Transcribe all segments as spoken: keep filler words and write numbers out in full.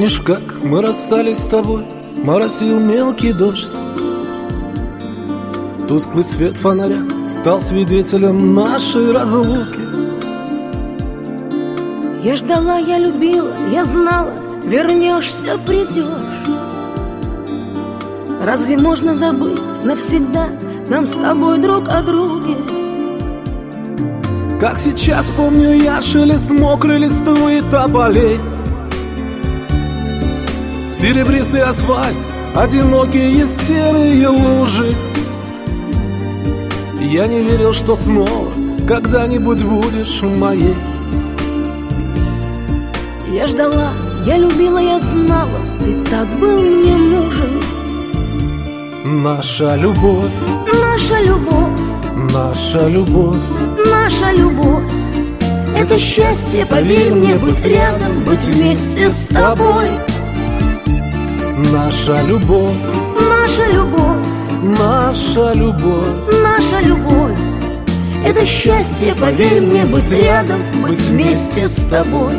Помнишь, как мы расстались с тобой? Моросил мелкий дождь. Тусклый свет фонаря стал свидетелем нашей разлуки. Я ждала, я любила, я знала, вернешься, придешь. Разве можно забыть навсегда нам с тобой друг о друге? Как сейчас помню я шелест мокрой листвы тополей, серебристый асфальт, одинокие серые лужи. Я не верил, что снова когда-нибудь будешь моей. Я ждала, я любила, я знала, ты так был мне нужен. Наша любовь, наша любовь, наша любовь, наша любовь — это счастье, поверь мне, быть рядом, быть вместе с тобой. Наша любовь, наша любовь, наша любовь, наша любовь — это счастье, поверь мне, быть рядом, быть вместе с тобой.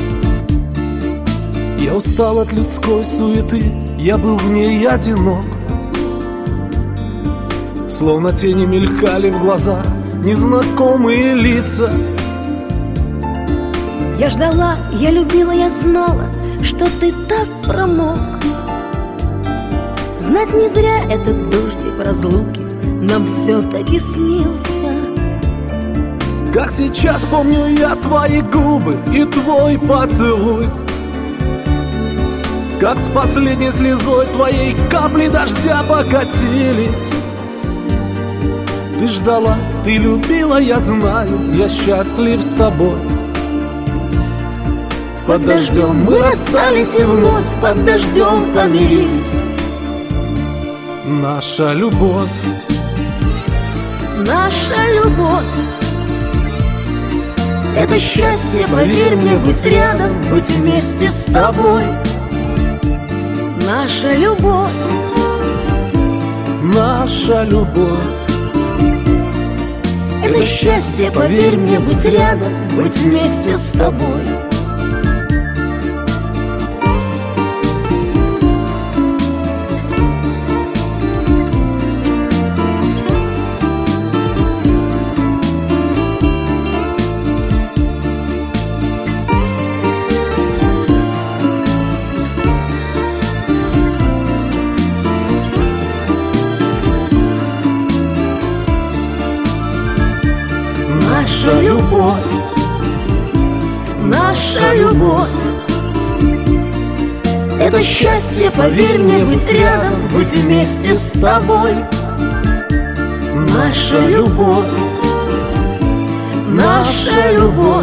Я устал от людской суеты, я был в ней одинок. Словно тени мелькали в глазах незнакомые лица. Я ждала, я любила, я знала, что ты так промок. Знать не зря этот дождик в разлуке нам все-таки снился. Как сейчас помню я твои губы и твой поцелуй, как с последней слезой твоей капли дождя покатились. Ты ждала, ты любила, я знаю, я счастлив с тобой. Под дождем мы расстались и вновь под дождем помирились. Наша любовь, наша любовь — это счастье, поверь мне, быть рядом, быть вместе с тобой. Наша любовь, наша любовь — это счастье, поверь мне, быть рядом, быть вместе с тобой. Наша любовь, наша любовь — это счастье, поверь мне, быть рядом, быть вместе с тобой. наша любовь, наша любовь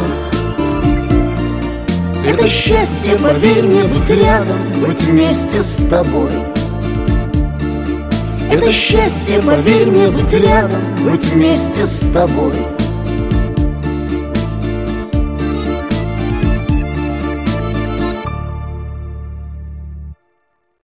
— это счастье, поверь мне, быть рядом, быть вместе с тобой. Это счастье, поверь мне, быть рядом, быть вместе с тобой.